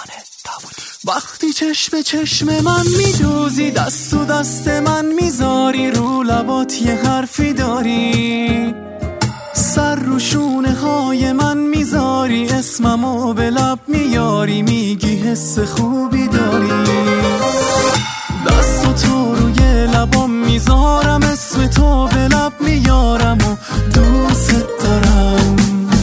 وقتی چشم چشم من میدوزی، دست تو دست من میذاری، رو لبات یه حرفی داری، سر رو شونه های من میذاری، اسممو به لب میاری، میگی حس خوبی داری، دست تو روی لبام میذارم، اسم تو به لب میارم و دوست دارم،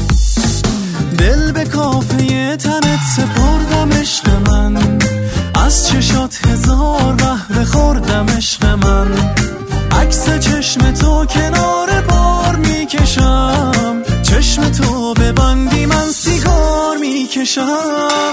دل به کافه تنت سپردم عشق من، از چشات هزار بهره خوردم عشق من، عکس چشم تو کنار بار میکشم، چشم تو ببندی من سیگار میکشم.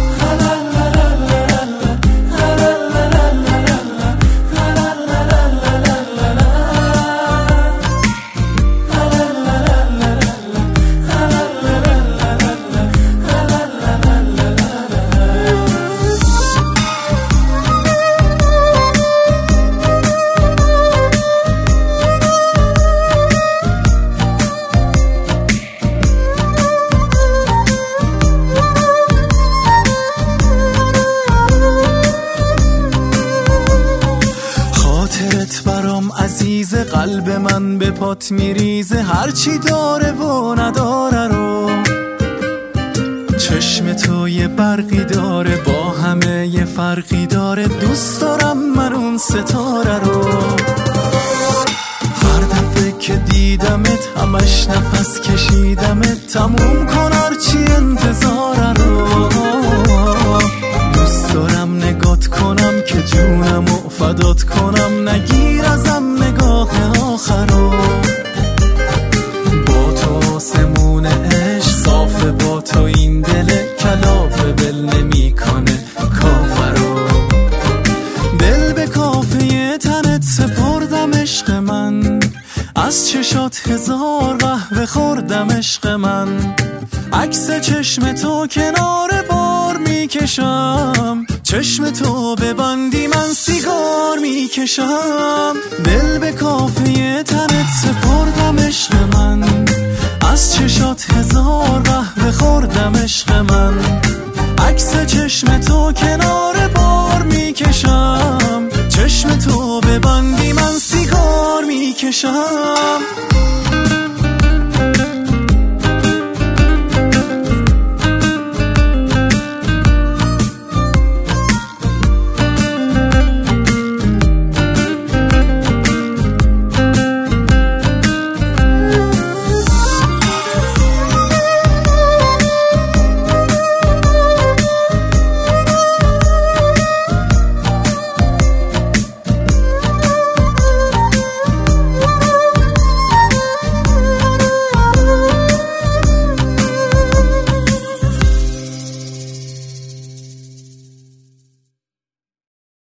برام عزیز، قلب من به پات میریزه، هرچی داره و نداره رو، چشم تو یه برقی داره، با همه یه فرقی داره، دوست دارم من اون ستاره رو، هر دفعه که دیدمت همش نفس کشیدمت، تموم کن هرچی انتظاره رو، دوست دارم نگات کنم که جونمو فدات کنم، نگیر ازم نگاه آخرو، با تو آسمون عشق صافه، با تو این دل کلافه ول نمی کنه کافرو، دل به کافه تنت سپردم عشق من، از چشات هزار قهوه خوردم عشق من، عکس چشم تو کنار بار میکشم، چشم تو ببندی من سیگار میکشم، دل به کافه تنت سپردم عشق من، از چشات هزار قهوه خوردم عشق من، عکس چشم تو کنار بار میکشم، چشم تو ببندی من سیگار میکشم.